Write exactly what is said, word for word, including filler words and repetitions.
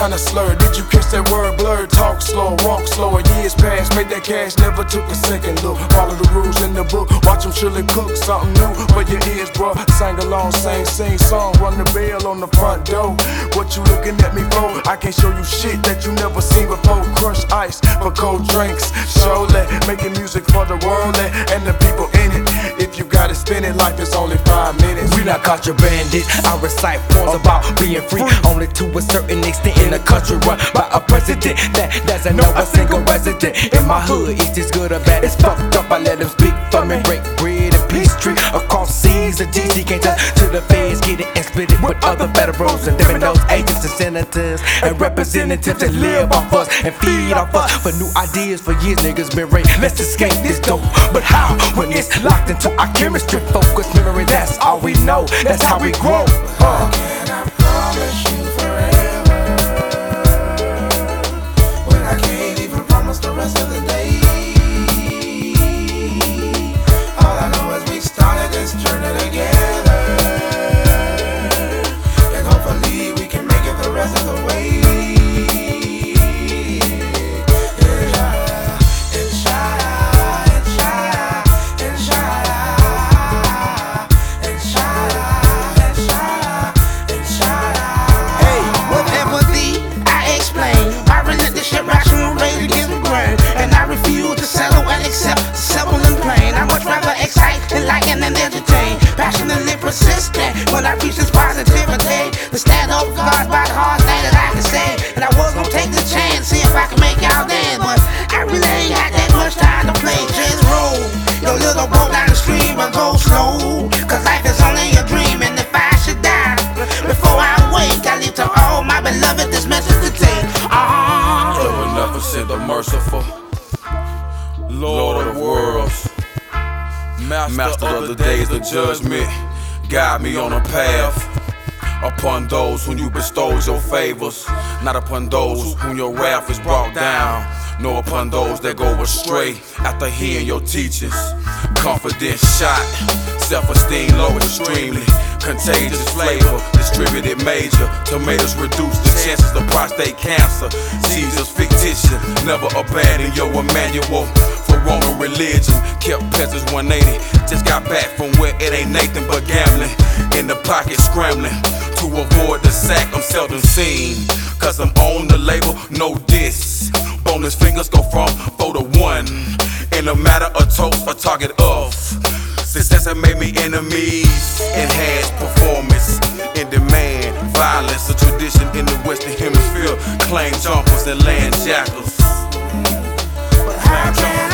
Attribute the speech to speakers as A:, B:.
A: kinda slurred. Did you catch that word blurred? Talk slow, walk slower. Years passed, made that cash, never took a second look. Follow the rules in the book, watch them surely cook something new for your ears, bro. Sang along, sing, sing song, run the bell on the front door. What you looking at me for? I can't show you shit that you never seen before. Crush ice for cold drinks, surely making music for the world and the people in it. If you gotta spend it, life is only five minutes.
B: We not contrabanded. I recite poems about being free, only to a certain extent in a country run by a president that doesn't know a single resident. In my hood, it's as good or bad, it's fucked up. I let them speak for me, break bread and peace tree across seas. The G C can't touch to the feds, get it and split it with other federals and them and those agents and senators and representatives that live off us and feed off us for new ideas. For years, niggas been raised. Let's escape this dope, but how when it's locked into our chemistry? Focus, memory, that's all we know. That's how we grow. Uh.
C: Can I promise you forever when I can't even promise the rest of the day? All I know is we started this journey together, and hopefully we can make it the rest of the way.
D: Persistent when I reach this positivity, to stand up guard by the hard thing that I can say. And I was gonna take the chance, see if I can make y'all dance, but I really ain't got that much time to play. Just roll your little boat down the stream and go slow, cause life is only a dream. And if I should die before I wake, I leave to all my beloved this message to take. Uh-huh.
E: Beneficent, the merciful, Lord of worlds, Master of the days of judgment. Guide me on a path upon those whom you bestowed your favors, not upon those whom your wrath is brought down, nor upon those that go astray after hearing your teachings. Confidence shot, self-esteem low extremely, contagious flavor, distributed major. Tomatoes reduce the chances of prostate cancer. Caesar's fictitious, never abandon your Emmanuel. For Roman religion, kept peasants one eighty. Just got back from where it ain't Nathan but gambling. In the pocket scrambling to avoid the sack, I'm seldom seen, cause I'm on the label, no diss. Bonus fingers go from four to one. In a matter of toast, a target of success that made me enemies. Enhanced performance, in demand, violence, a tradition in the Western Hemisphere. Claim jumpers and land jackals.
D: But how can